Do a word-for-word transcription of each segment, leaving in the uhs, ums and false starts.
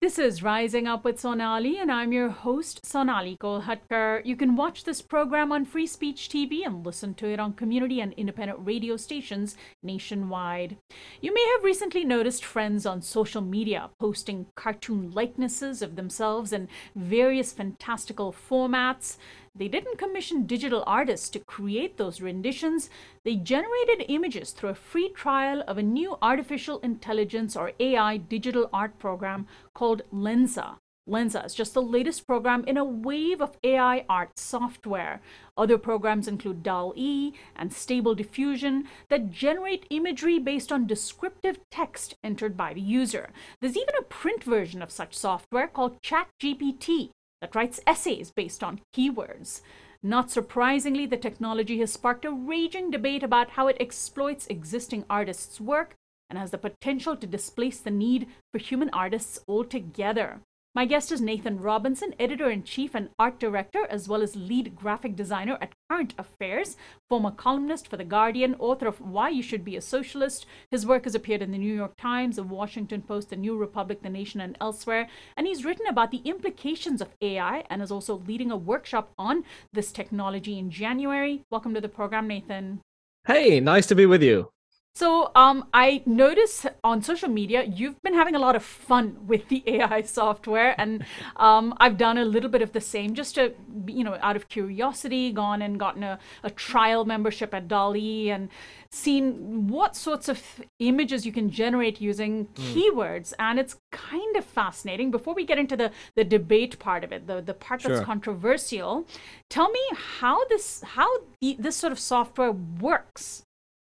This is Rising Up with Sonali, and I'm your host, Sonali Kolhatkar. You can watch this program on Free Speech T V and listen to it on community and independent radio stations nationwide. You may have recently noticed friends on social media posting cartoon likenesses of themselves in various fantastical formats. They didn't commission digital artists to create those renditions. They generated images through a free trial of a new artificial intelligence or A I digital art program called Lensa. Lensa is just the latest program in a wave of A I art software. Other programs include DALL-E and Stable Diffusion that generate imagery based on descriptive text entered by the user. There's even a print version of such software called ChatGPT that writes essays based on keywords. Not surprisingly, the technology has sparked a raging debate about how it exploits existing artists' work and has the potential to displace the need for human artists altogether. My guest is Nathan Robinson, editor-in-chief and art director, as well as lead graphic designer at Current Affairs, former columnist for The Guardian, author of Why You Should Be a Socialist. His work has appeared in the New York Times, The Washington Post, The New Republic, The Nation, and elsewhere. And he's written about the implications of A I and is also leading a workshop on this technology in January. Welcome to the program, Nathan. Hey, nice to be with you. So um, I notice on social media, you've been having a lot of fun with the A I software, and um, I've done a little bit of the same, just to, you know, out of curiosity, gone and gotten a, a trial membership at DALL-E and seen what sorts of images you can generate using mm. keywords, and it's kind of fascinating. Before we get into the, the debate part of it, the, the part that's sure. controversial, tell me how this, how the, this sort of software works.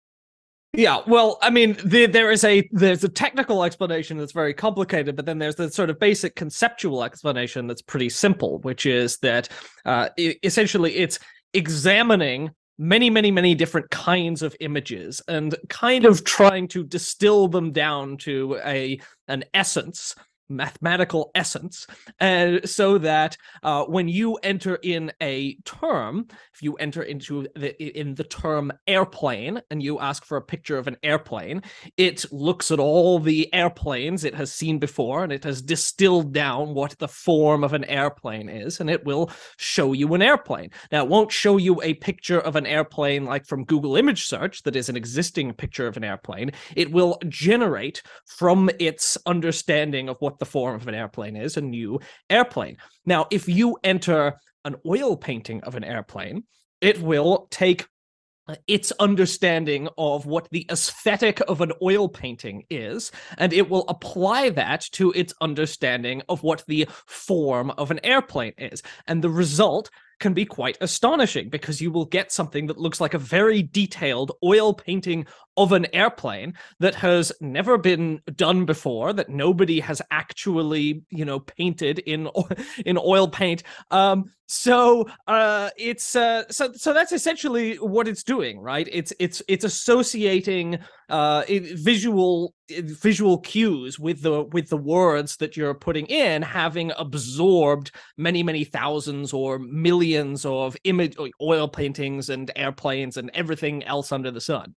Yeah, well, I mean, the, there is a there's a technical explanation that's very complicated, but then there's the sort of basic conceptual explanation that's pretty simple, which is that uh, it, essentially it's examining many, many, many different kinds of images and kind of trying to distill them down to a an essence. Mathematical essence, uh, so that uh, when you enter in a term, if you enter into the in the term airplane and you ask for a picture of an airplane, it looks at all the airplanes it has seen before and it has distilled down what the form of an airplane is, and it will show you an airplane. Now, it won't show you a picture of an airplane like from Google image search that is an existing picture of an airplane. It will generate from its understanding of what the form of an airplane is a new airplane. Now, if you enter an oil painting of an airplane, it will take its understanding of what the aesthetic of an oil painting is, and it will apply that to its understanding of what the form of an airplane is. And the result can be quite astonishing, because you will get something that looks like a very detailed oil painting of an airplane that has never been done before, that nobody has actually, you know, painted in in oil paint. Um, so uh, it's uh, so so that's essentially what it's doing, right? It's it's it's associating uh, visual visual cues with the with the words that you're putting in, having absorbed many many thousands or millions of image oil paintings and airplanes and everything else under the sun.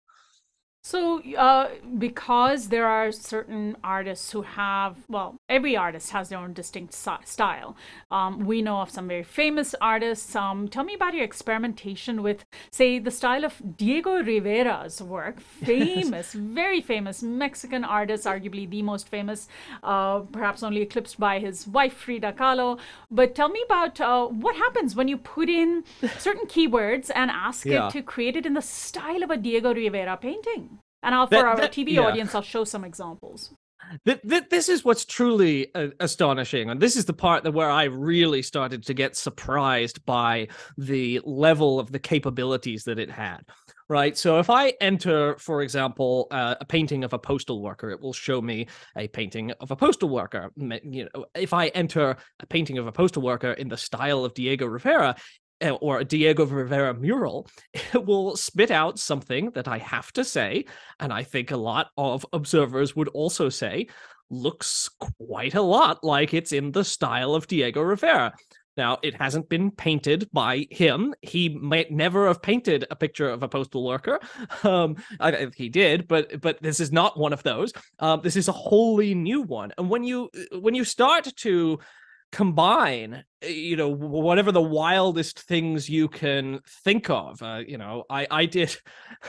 So uh, because there are certain artists who have, well, every artist has their own distinct style. Um, we know of some very famous artists. Um, tell me about your experimentation with, say, the style of Diego Rivera's work. Famous, very famous Mexican artist, arguably the most famous, uh, perhaps only eclipsed by his wife, Frida Kahlo. But tell me about uh, what happens when you put in certain keywords and ask yeah. it to create it in the style of a Diego Rivera painting. And I'll, for that, our that, T V yeah. audience, I'll show some examples. Th- th- this is what's truly uh, astonishing. And this is the part that where I really started to get surprised by the level of the capabilities that it had. Right. So if I enter, for example, uh, a painting of a postal worker, it will show me a painting of a postal worker. You know, if I enter a painting of a postal worker in the style of Diego Rivera, or a Diego Rivera mural, it will spit out something that I have to say, and I think a lot of observers would also say, looks quite a lot like it's in the style of Diego Rivera. Now, it hasn't been painted by him. He might never have painted a picture of a postal worker. Um, I, he did, but but this is not one of those. Um, this is a wholly new one. And when you when you start to combine, you know, whatever the wildest things you can think of, uh, you know, I I did,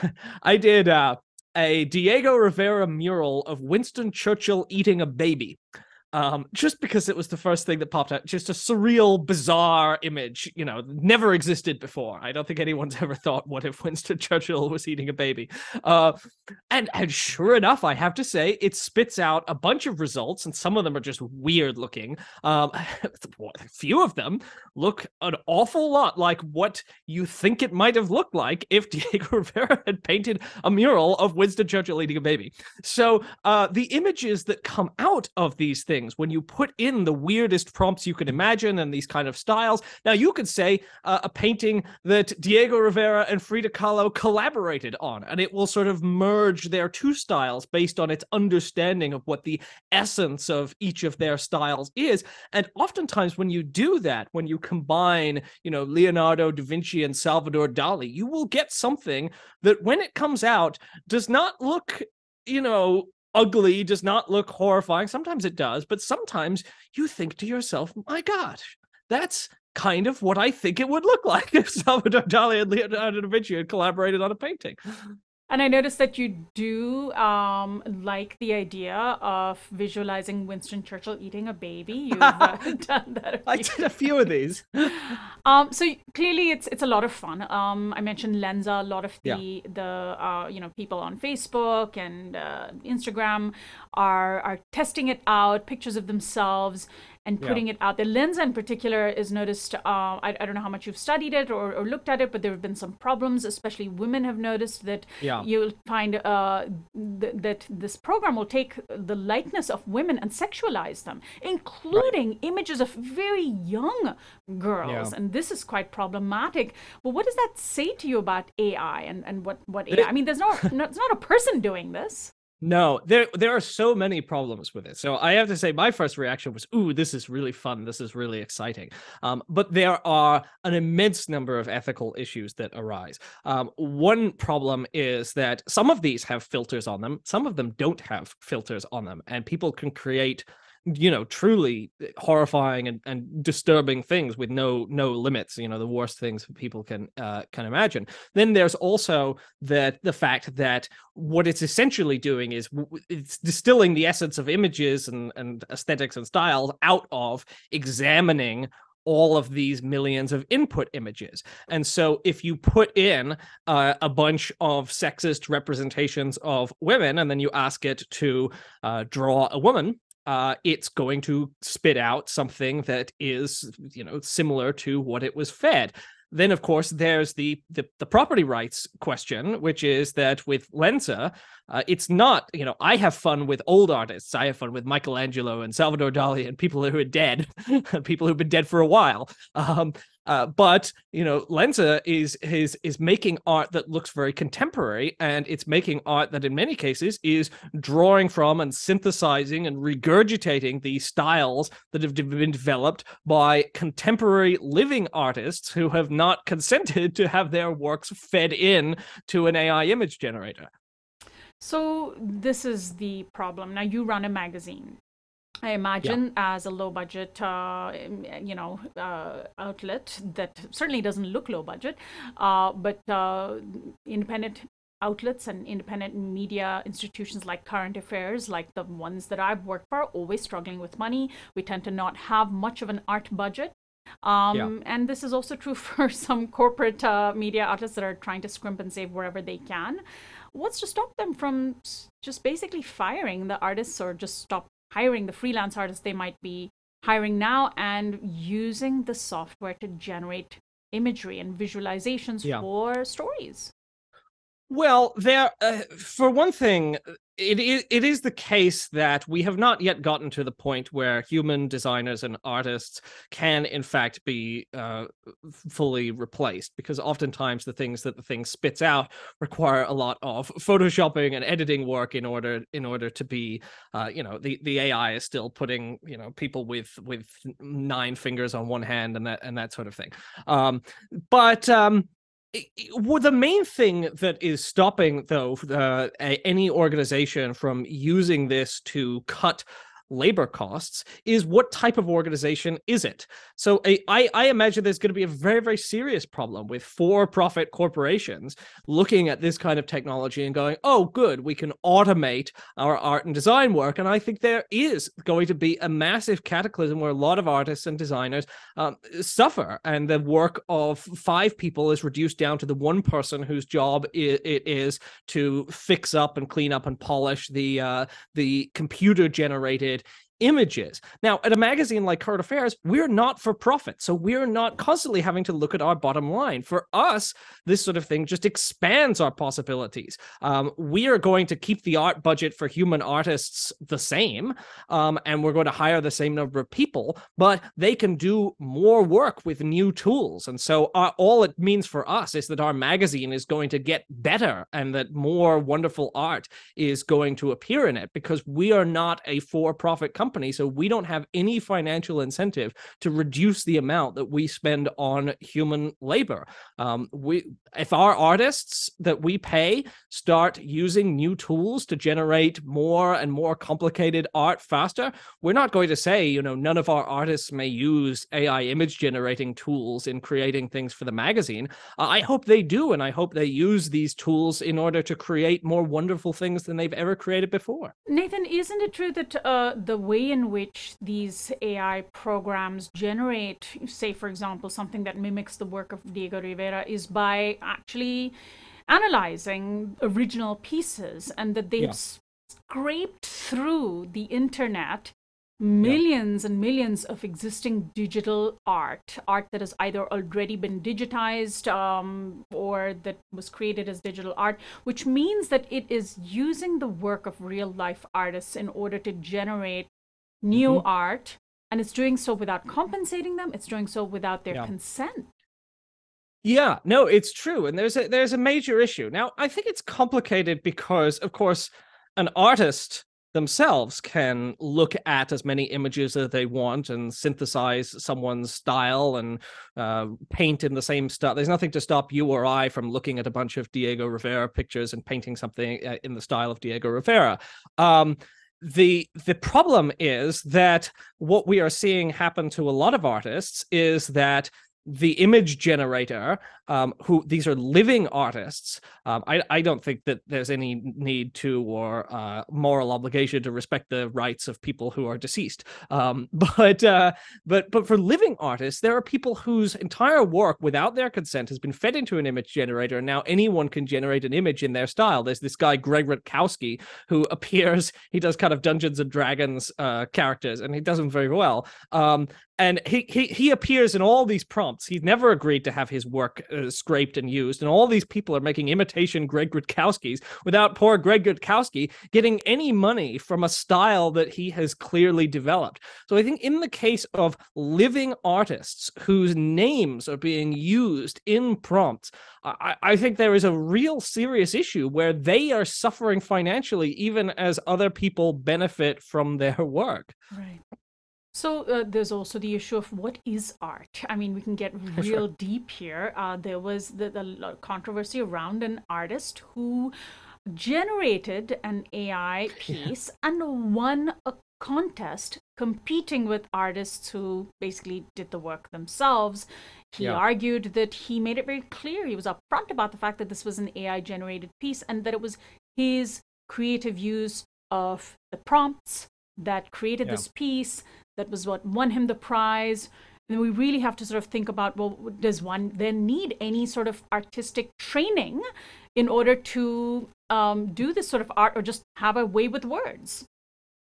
I did uh, a Diego Rivera mural of Winston Churchill eating a baby. Um, just because it was the first thing that popped out, just a surreal, bizarre image, you know, never existed before. I don't think anyone's ever thought, what if Winston Churchill was eating a baby? Uh, and, and sure enough, I have to say, it spits out a bunch of results, and some of them are just weird looking. Um, a few of them look an awful lot like what you think it might have looked like if Diego Rivera had painted a mural of Winston Churchill eating a baby. So uh, the images that come out of these things, when you put in the weirdest prompts you can imagine and these kind of styles. Now, you could say uh, a painting that Diego Rivera and Frida Kahlo collaborated on, and it will sort of merge their two styles based on its understanding of what the essence of each of their styles is. And oftentimes when you do that, when you combine, you know, Leonardo da Vinci and Salvador Dali, you will get something that when it comes out does not look, you know, ugly, does not look horrifying. Sometimes it does, but sometimes you think to yourself, my gosh, that's kind of what I think it would look like if Salvador Dali and Leonardo da Vinci had collaborated on a painting. And I noticed that you do um, like the idea of visualizing Winston Churchill eating a baby. You've uh, done that. I did a few of these. um, so clearly, it's it's a lot of fun. Um, I mentioned Lensa. A lot of the Yeah. the uh, you know people on Facebook and uh, Instagram are are testing it out, pictures of themselves, and putting Yeah. it out there. Lensa in particular is noticed, uh, I, I don't know how much you've studied it or, or looked at it, but there have been some problems, especially women have noticed that Yeah. you'll find uh, th- that this program will take the likeness of women and sexualize them, including right. images of very young girls. Yeah. And this is quite problematic. But what does that say to you about A I and, and what, what A I? It, I mean, there's no, no, it's not a person doing this. No, there there are so many problems with it. So I have to say my first reaction was, ooh, this is really fun. This is really exciting. Um, but there are an immense number of ethical issues that arise. Um, one problem is that some of these have filters on them. Some of them don't have filters on them. And people can create, you know, truly horrifying and, and disturbing things with no no limits, you know, the worst things people can uh, can imagine. Then there's also that the fact that what it's essentially doing is it's distilling the essence of images and, and aesthetics and styles out of examining all of these millions of input images. And so if you put in uh, a bunch of sexist representations of women and then you ask it to uh, draw a woman, Uh, it's going to spit out something that is, you know, similar to what it was fed. Then, of course, there's the the, the property rights question, which is that with Lensa, uh, it's not, you know, I have fun with old artists. I have fun with Michelangelo and Salvador Dali and people who are dead, people who've been dead for a while. Um, uh, but, you know, Lensa is, is, is making art that looks very contemporary, and it's making art that in many cases is drawing from and synthesizing and regurgitating the styles that have been developed by contemporary living artists who have not consented to have their works fed in to an A I image generator. So this is the problem. Now, you run a magazine. I imagine yeah. as a low budget, uh, you know, uh, outlet that certainly doesn't look low budget, uh, but uh, independent outlets and independent media institutions like Current Affairs, like the ones that I've worked for, are always struggling with money. We tend to not have much of an art budget. Um, yeah. And this is also true for some corporate uh, media outlets that are trying to scrimp and save wherever they can. What's to stop them from just basically firing the artists, or just stop hiring the freelance artists they might be hiring now and using the software to generate imagery and visualizations yeah. for stories? Well, there, uh, for one thing, it is it is the case that we have not yet gotten to the point where human designers and artists can, in fact, be uh, fully replaced, because oftentimes the things that the thing spits out require a lot of photoshopping and editing work in order in order to be, uh, you know, the the A I is still putting, you know, people with with nine fingers on one hand and that and that sort of thing. Um, but um, well, the main thing that is stopping, though, uh, any organization from using this to cut labor costs is what type of organization is it? So a, I, I imagine there's going to be a very, very serious problem with for-profit corporations looking at this kind of technology and going, oh, good, we can automate our art and design work. And I think there is going to be a massive cataclysm where a lot of artists and designers um, suffer, and the work of five people is reduced down to the one person whose job it, it is to fix up and clean up and polish the uh, the computer-generated images. Now, at a magazine like Current Affairs, we're not for profit, so we're not constantly having to look at our bottom line. For us, this sort of thing just expands our possibilities. Um, we are going to keep the art budget for human artists the same, um, and we're going to hire the same number of people, but they can do more work with new tools. And so uh, all it means for us is that our magazine is going to get better and that more wonderful art is going to appear in it, because we are not a for-profit company. Company, so we don't have any financial incentive to reduce the amount that we spend on human labor. Um, we, if our artists that we pay start using new tools to generate more and more complicated art faster, we're not going to say, you know, none of our artists may use A I image generating tools in creating things for the magazine. Uh, I hope they do, and I hope they use these tools in order to create more wonderful things than they've ever created before. Nathan, isn't it true that uh, the way in which these A I programs generate, say, for example, something that mimics the work of Diego Rivera, is by actually analyzing original pieces, and that they've yeah. scraped through the internet millions yeah. and millions of existing digital art, art that has either already been digitized um, or that was created as digital art, which means that it is using the work of real life artists in order to generate new mm-hmm. art, and it's doing so without compensating them. It's doing so without their yeah. consent. Yeah, no, it's true. And there's a there's a major issue. Now, I think it's complicated because, of course, an artist themselves can look at as many images as they want and synthesize someone's style and uh, paint in the same style. There's nothing to stop you or I from looking at a bunch of Diego Rivera pictures and painting something in the style of Diego Rivera. Um, The the problem is that what we are seeing happen to a lot of artists is that the image generator, um, who these are living artists. Um, I, I don't think that there's any need to or uh, moral obligation to respect the rights of people who are deceased. Um, but uh, but but for living artists, there are people whose entire work, without their consent, has been fed into an image generator. And now anyone can generate an image in their style. There's this guy Greg Rutkowski who appears. He does kind of Dungeons and Dragons uh, characters, and he does them very well. Um, And he, he he appears in all these prompts. He's never agreed to have his work uh, scraped and used. And all these people are making imitation Greg Rutkowskis without poor Greg Rutkowski getting any money from a style that he has clearly developed. So I think in the case of living artists whose names are being used in prompts, I, I think there is a real serious issue where they are suffering financially, even as other people benefit from their work. Right. So uh, there's also the issue of what is art. I mean, we can get real sure. deep here. Uh, there was the, the controversy around an artist who generated an A I piece yeah. and won a contest competing with artists who basically did the work themselves. He yeah. argued that he made it very clear. He was upfront about the fact that this was an A I generated piece and that it was his creative use of the prompts that created yeah. this piece. That was what won him the prize. And we really have to sort of think about, well, does one then need any sort of artistic training in order to um, do this sort of art, or just have a way with words?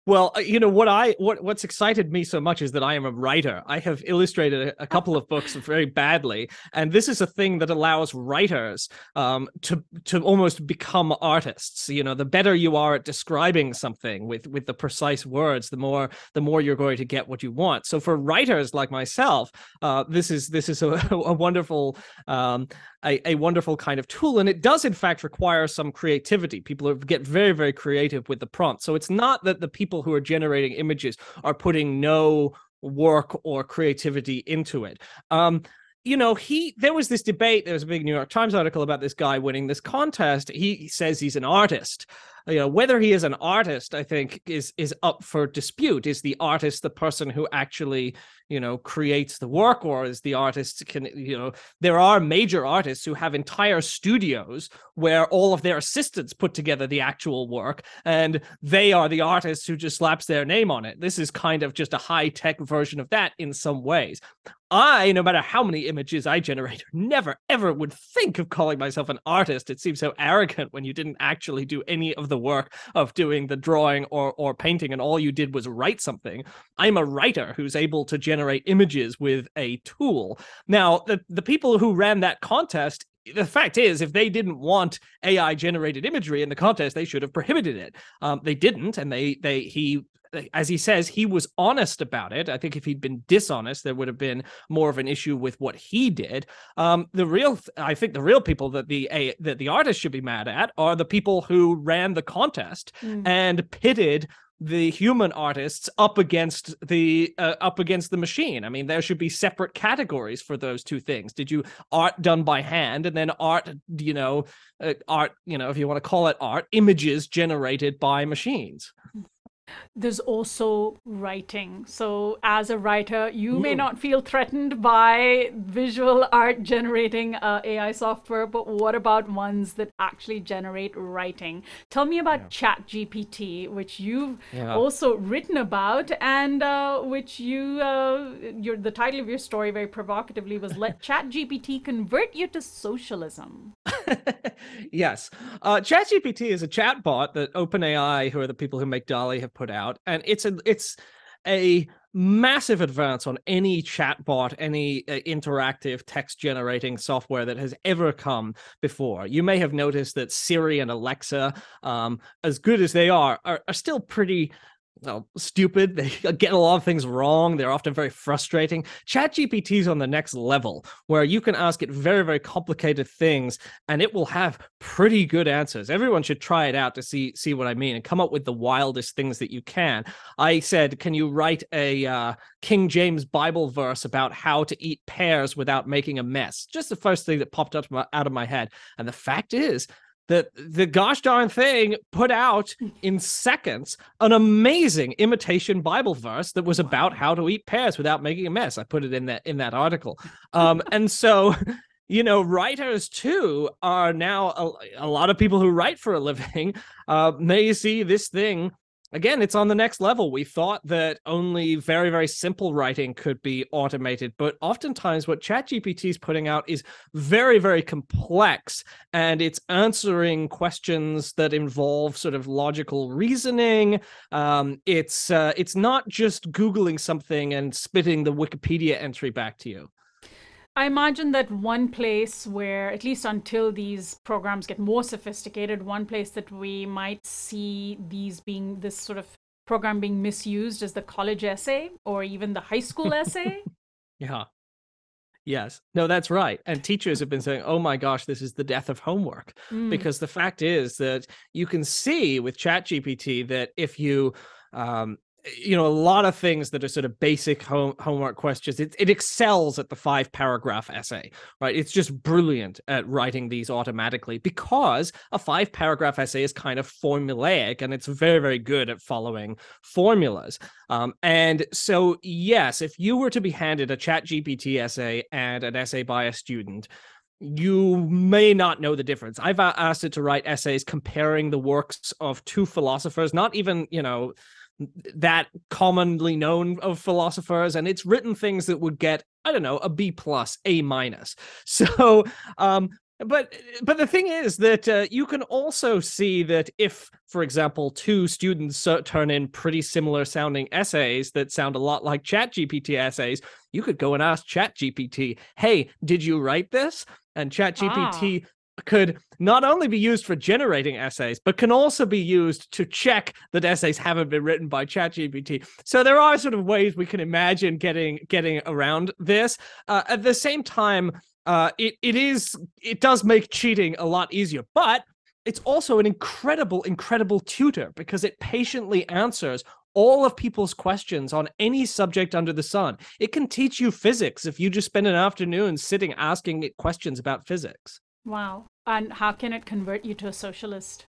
Well, uh, you know what I what what's excited me so much is that I am a writer. I have illustrated a, a couple of books very badly, and this is a thing that allows writers um, to to almost become artists. You know, the better you are at describing something with with the precise words, the more the more you're going to get what you want. So for writers like myself, uh, this is this is a, a wonderful. Um, A, a wonderful kind of tool, and it does in fact require some creativity. People get very, very creative with the prompt. So it's not that the people who are generating images are putting no work or creativity into it. Um, you know, he there was this debate. There was a big New York Times article about this guy winning this contest. He says he's an artist. You know, whether he is an artist, I think, is is up for dispute. Is the artist the person who actually, you know, creates the work, or is the artist can, you know, there are major artists who have entire studios where all of their assistants put together the actual work, and they are the artists who just slaps their name on it. This is kind of just a high-tech version of that in some ways. I, no matter how many images I generate, never ever would think of calling myself an artist. It seems so arrogant when you didn't actually do any of the work of doing the drawing or or painting, and all you did was write something. I'm a writer who's able to generate images with a tool. Now, the, the people who ran that contest, the fact is, if they didn't want A I generated imagery in the contest, they should have prohibited it. Um, they didn't, and they they he. As he says, he was honest about it. I think if he'd been dishonest, there would have been more of an issue with what he did. Um, the real, I think, the real people that the a, that the artist should be mad at are the people who ran the contest mm. and pitted the human artists up against the uh, up against the machine. I mean, there should be separate categories for those two things. Did you art done by hand, and then art, you know, uh, art, you know, if you want to call it art, images generated by machines. There's also writing. So as a writer, you may not feel threatened by visual art generating uh, A I software, but what about ones that actually generate writing? Tell me about yeah. ChatGPT, which you've yeah. also written about, and uh, which you, uh, your the title of your story very provocatively was "Let ChatGPT Convert You to Socialism." Yes. Uh, ChatGPT is a chatbot that OpenAI, who are the people who make DALL-E, have put out, and it's a it's a massive advance on any chatbot, any uh, interactive text generating software that has ever come before. You may have noticed that Siri and Alexa, um, as good as they are, are, are still pretty well, stupid. They get a lot of things wrong. They're often very frustrating. ChatGPT is on the next level, where you can ask it very, very complicated things, and it will have pretty good answers. Everyone should try it out to see see what I mean and come up with the wildest things that you can. I said, can you write a uh, King James Bible verse about how to eat pears without making a mess? Just the first thing that popped up out of my head. And the fact is, that the gosh darn thing put out in seconds an amazing imitation Bible verse that was about how to eat pears without making a mess. I put it in that in that article. Um, and so, you know, writers too are now a, a lot of people who write for a living uh, may see this thing. Again, it's on the next level. We thought that only very, very simple writing could be automated, but oftentimes what ChatGPT is putting out is very, very complex, and it's answering questions that involve sort of logical reasoning. Um, it's uh, it's not just Googling something and spitting the Wikipedia entry back to you. I imagine that one place where, at least until these programs get more sophisticated, one place that we might see these being, this sort of program being misused is the college essay or even the high school essay. Yeah. Yes. No, that's right. And teachers have been saying, oh my gosh, this is the death of homework. Mm. Because the fact is that you can see with ChatGPT that if you, um, you know, a lot of things that are sort of basic home, homework questions, it, it excels at the five paragraph essay, right? It's just brilliant at writing these automatically because a five paragraph essay is kind of formulaic and it's very, very good at following formulas. Um, and so, yes, if you were to be handed a ChatGPT essay and an essay by a student, you may not know the difference. I've asked it to write essays comparing the works of two philosophers, not even, you know, that commonly known of philosophers, and it's written things that would get, I don't know, a B plus, A minus. So um But but the thing is that uh, you can also see that if, for example, two students uh, turn in pretty similar sounding essays that sound a lot like ChatGPT essays, you could go and ask ChatGPT, hey, did you write this? And ChatGPT ah. could not only be used for generating essays, but can also be used to check that essays haven't been written by ChatGPT. So there are sort of ways we can imagine getting getting around this. Uh, at the same time, Uh, it it is it does make cheating a lot easier, but it's also an incredible, incredible tutor because it patiently answers all of people's questions on any subject under the sun. It can teach you physics if you just spend an afternoon sitting asking it questions about physics. Wow. And how can it convert you to a socialist?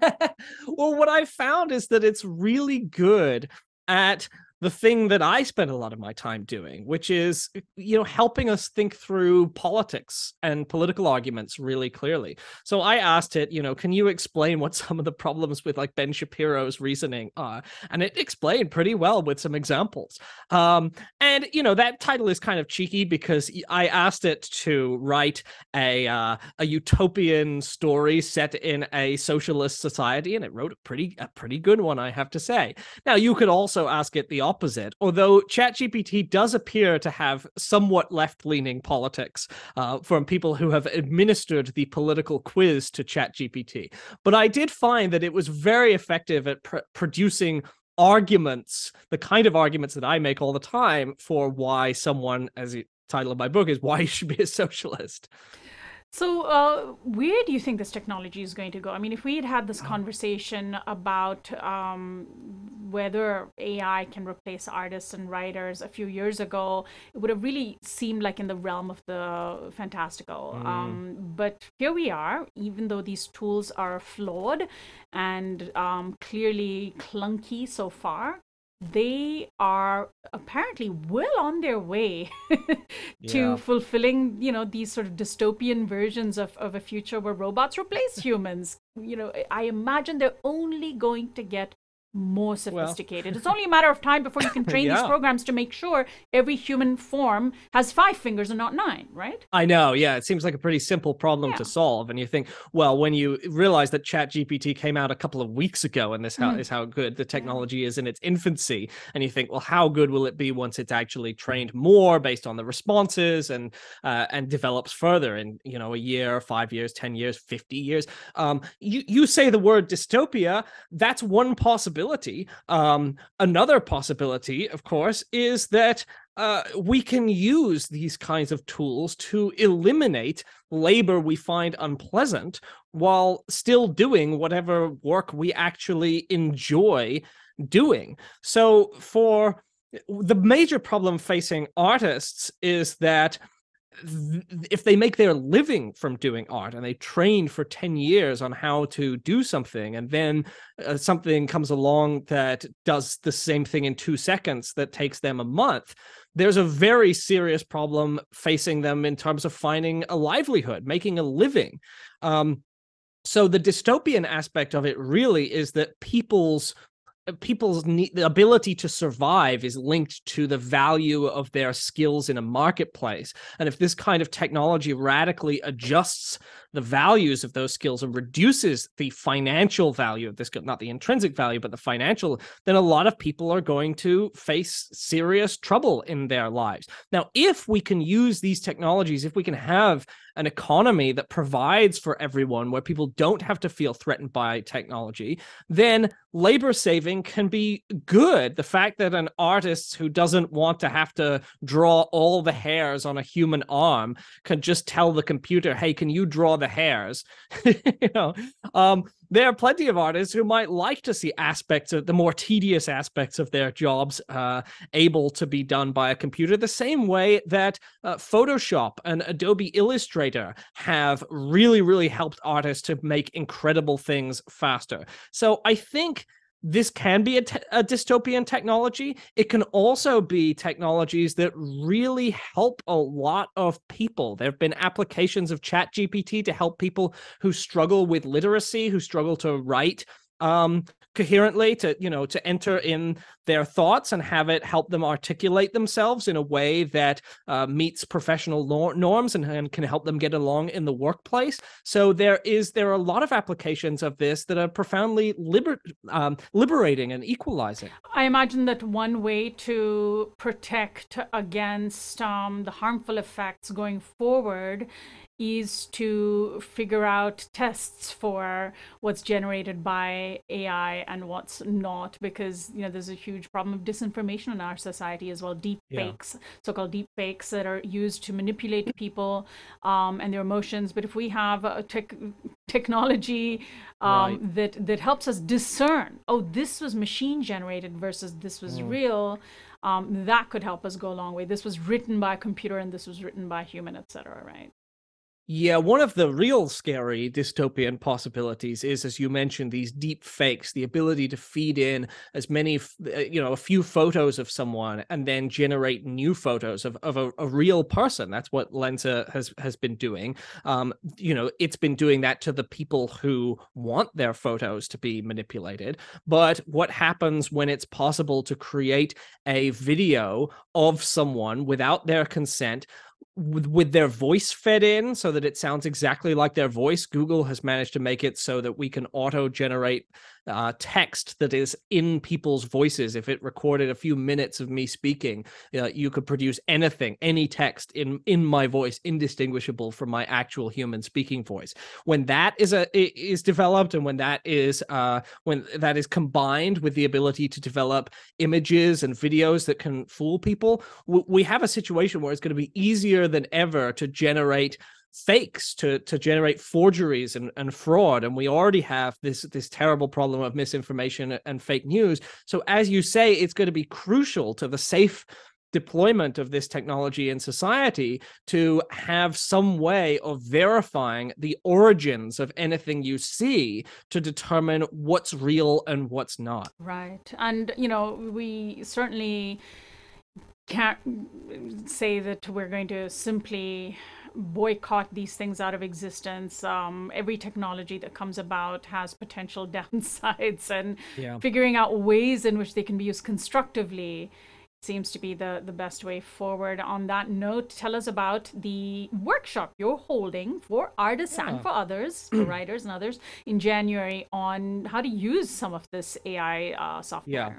Well, what I found is that it's really good at the thing that I spend a lot of my time doing, which is, you know, helping us think through politics and political arguments really clearly. So I asked it, you know, can you explain what some of the problems with like Ben Shapiro's reasoning are? And it explained pretty well with some examples. Um, and, you know, that title is kind of cheeky because I asked it to write a, uh, a utopian story set in a socialist society, and it wrote a pretty, a pretty good one, I have to say. Now, you could also ask it the opposite, although ChatGPT does appear to have somewhat left-leaning politics uh, from people who have administered the political quiz to ChatGPT. But I did find that it was very effective at pr- producing arguments, the kind of arguments that I make all the time for why someone, as the title of my book is, why you should be a socialist. So uh, where do you think this technology is going to go? I mean, if we had had this conversation about um, whether A I can replace artists and writers a few years ago, it would have really seemed like in the realm of the fantastical. Mm. Um, but here we are, even though these tools are flawed and um, clearly clunky so far, they are apparently well on their way to yeah. fulfilling, you know, these sort of dystopian versions of, of a future where robots replace humans. You know, I imagine they're only going to get more sophisticated. Well. It's only a matter of time before you can train yeah. these programs to make sure every human form has five fingers and not nine, right? I know, yeah. It seems like a pretty simple problem yeah. to solve. And you think, well, when you realize that ChatGPT came out a couple of weeks ago and this how, mm. is how good the technology yeah. is in its infancy, and you think, well, how good will it be once it's actually trained more based on the responses and uh, and develops further in, you know, a year, five years, ten years, fifty years? Um, you, you say the word dystopia, that's one possibility. Um, another possibility, of course, is that uh, we can use these kinds of tools to eliminate labor we find unpleasant while still doing whatever work we actually enjoy doing. So for the major problem facing artists is that if they make their living from doing art and they train for ten years on how to do something, and then uh, something comes along that does the same thing in two seconds that takes them a month, there's a very serious problem facing them in terms of finding a livelihood, making a living. Um, so the dystopian aspect of it really is that people's people's need, the ability to survive is linked to the value of their skills in a marketplace. And if this kind of technology radically adjusts the values of those skills and reduces the financial value of this, not the intrinsic value, but the financial, then a lot of people are going to face serious trouble in their lives. Now, if we can use these technologies, if we can have an economy that provides for everyone where people don't have to feel threatened by technology, then labor saving can be good. The fact that an artist who doesn't want to have to draw all the hairs on a human arm can just tell the computer, hey, can you draw the hairs? you know, um, there are plenty of artists who might like to see aspects of the more tedious aspects of their jobs uh, able to be done by a computer, the same way that uh, Photoshop and Adobe Illustrator have really, really helped artists to make incredible things faster. So I think this can be a, te- a dystopian technology. It can also be technologies that really help a lot of people. There have been applications of ChatGPT to help people who struggle with literacy, who struggle to write um, coherently, to, you know, to enter in their thoughts and have it help them articulate themselves in a way that uh, meets professional nor- norms and, and can help them get along in the workplace. So there is there are a lot of applications of this that are profoundly liber- um, liberating and equalizing. I imagine that one way to protect against um, the harmful effects going forward is to figure out tests for what's generated by A I and what's not, because you know there's a huge problem of disinformation in our society as well. Deep fakes, yeah. so-called deep fakes that are used to manipulate people um, and their emotions. But if we have a tech technology um, right. that that helps us discern, oh, this was machine generated versus this was mm. real, um, that could help us go a long way. This was written by a computer and this was written by a human, et cetera. Right? Yeah, one of the real scary dystopian possibilities is, as you mentioned, these deep fakes, the ability to feed in as many, you know, a few photos of someone and then generate new photos of, of a, a real person. That's what Lensa has, has been doing. Um, you know, it's been doing that to the people who want their photos to be manipulated. But what happens when it's possible to create a video of someone without their consent, With, with their voice fed in so that it sounds exactly like their voice? Google has managed to make it so that we can auto-generate uh, text that is in people's voices. If it recorded a few minutes of me speaking, uh, you could produce anything, any text in, in my voice, indistinguishable from my actual human speaking voice. When that is a is developed, and when that is uh, when that is combined with the ability to develop images and videos that can fool people, we have a situation where it's going to be easier than ever to generate fakes, to to generate forgeries and, and fraud. And we already have this this terrible problem of misinformation and fake news. So as you say, it's going to be crucial to the safe deployment of this technology in society to have some way of verifying the origins of anything you see to determine what's real and what's not. Right. And, you know, we certainly can't say that we're going to simply boycott these things out of existence. Um, every technology that comes about has potential downsides, and yeah. figuring out ways in which they can be used constructively seems to be the, the best way forward. On that note, tell us about the workshop you're holding for artists yeah. and for others, for writers and others, in January on how to use some of this A I uh, software. Yeah.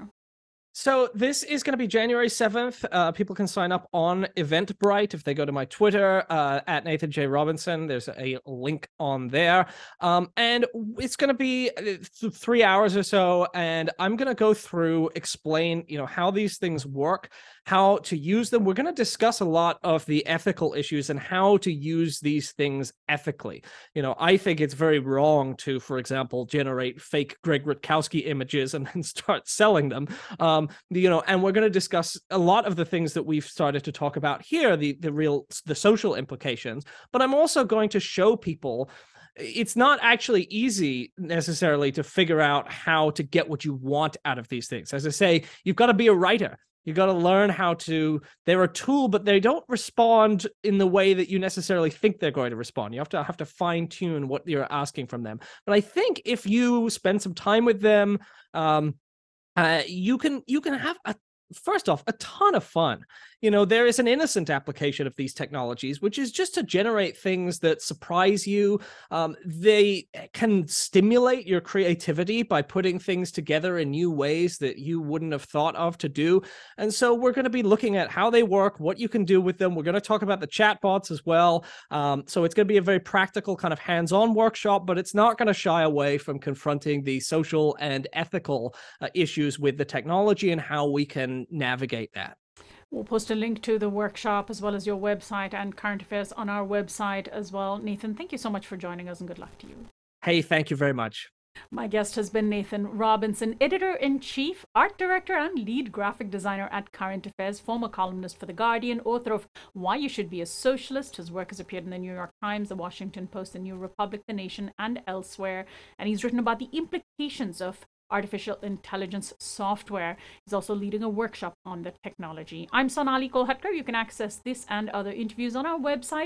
So this is going to be January seventh. Uh, people can sign up on Eventbrite if they go to my Twitter, uh, at Nathan J. Robinson. There's a link on there. Um, and it's going to be th- three hours or so. And I'm going to go through, explain, you know, how these things work, how to use them. We're going to discuss a lot of the ethical issues and how to use these things ethically. You know, I think it's very wrong to, for example, generate fake Greg Rutkowski images and then start selling them. Um, you know, and we're going to discuss a lot of the things that we've started to talk about here, the the real, the social implications. But I'm also going to show people it's not actually easy necessarily to figure out how to get what you want out of these things. As I say, you've got to be a writer. You got to learn how to, they're a tool, but they don't respond in the way that you necessarily think they're going to respond. You have to have to fine tune what you're asking from them. But I think if you spend some time with them, um, uh, you can you can have a First off, a ton of fun. You know, there is an innocent application of these technologies, which is just to generate things that surprise you. Um, they can stimulate your creativity by putting things together in new ways that you wouldn't have thought of to do. And so we're going to be looking at how they work, what you can do with them. We're going to talk about the chatbots as well. Um, so it's going to be a very practical kind of hands-on workshop, but it's not going to shy away from confronting the social and ethical uh, issues with the technology and how we can navigate that. We'll post a link to the workshop as well as your website and current affairs on our website as well. Nathan, thank you so much for joining us, and good luck to you. Hey, thank you very much. My guest has been Nathan Robinson, editor-in-chief, art director, and lead graphic designer at Current Affairs, former columnist for The Guardian, author of Why You Should Be a Socialist. His work has appeared in the New York Times, The Washington Post, The New Republic, The Nation, and elsewhere. And he's written about the implications of artificial intelligence software. He's also leading a workshop on the technology. I'm Sonali Kolhatkar. You can access this and other interviews on our website,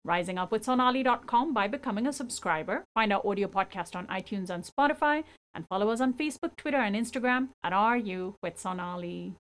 rising up with sonali dot com by becoming a subscriber. Find our audio podcast on iTunes and Spotify, and follow us on Facebook, Twitter, and Instagram at Are You with Sonali.